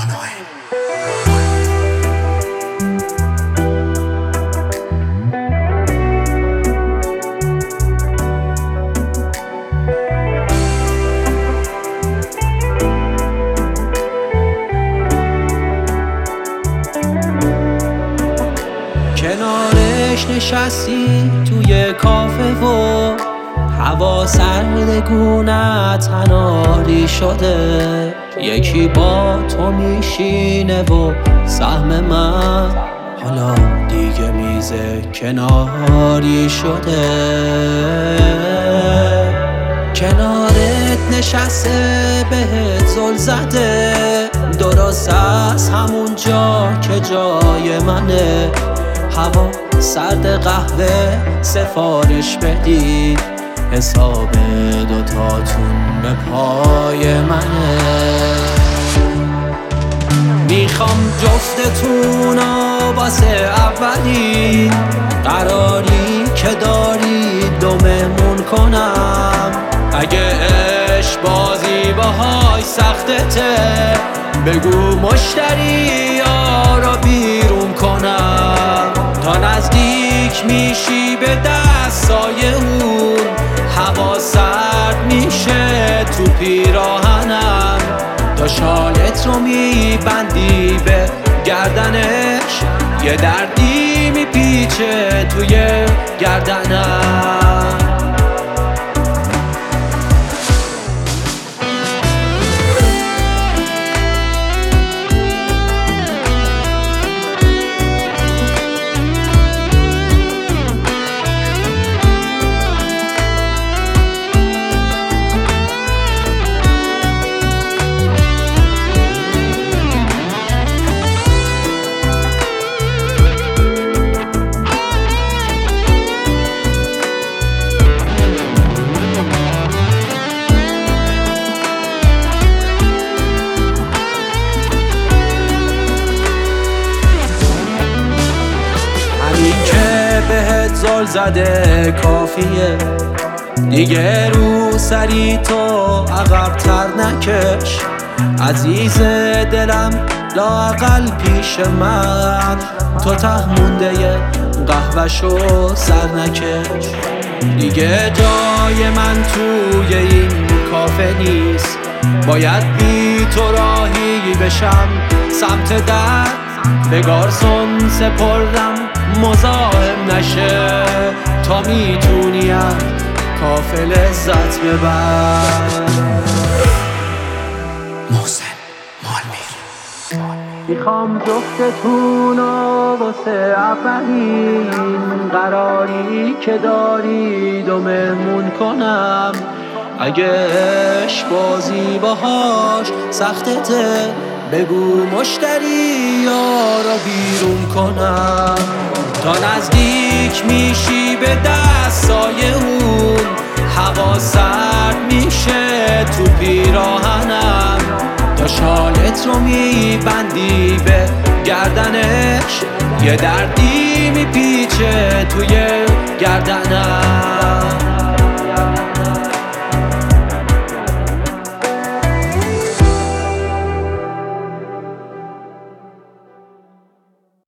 کنارش نشستی توی کافه و هوا سردگونه تناری شده، یکی با تو میشینه و سهم من حالا دیگه میز کناری شده. کنارت نشسته بهت زل زده، درست از همون جا که جای منه. هوا سرد قهوه سفارش بدی، حساب دوتاتون به پای منه. میخوام جفتتونو واسه اولی قراری که داری دو مهمون کنم. اگه عشق بازی باهاش سختته بگو مشتری رو بیرون کنم. تا نزدیک میشی به دستای اون هوا سرد میشه تو پیراهنم. تا شالت رو میبندی به گردنش یه دردی میپیچه توی گردنم. بهت زل زده کافیه، دیگه رو سری تو عقب‌تر نکش. عزیز دلم لااقل پیش من تو ته مونده قهوه‌شو سر نکش. دیگه جای من توی این کافه نیست، باید بی تو راهی بشم سمت در. به گارسون سپردم مزاحم نشه تا میتونی از کافه لذت ببر. محسن مالمیر. میخوام جفتتونو واسه اولین قراری که دارید و مهمون کنم. اگه عشق بازی باهاش سختته بگو مشتری رو بیرون کنم. تا نزدیک میشی به دستای اون هوا سرد میشه تو پیراهنم. تا شالت رو میبندی به گردنش یه دردی میپیچه توی گردنم.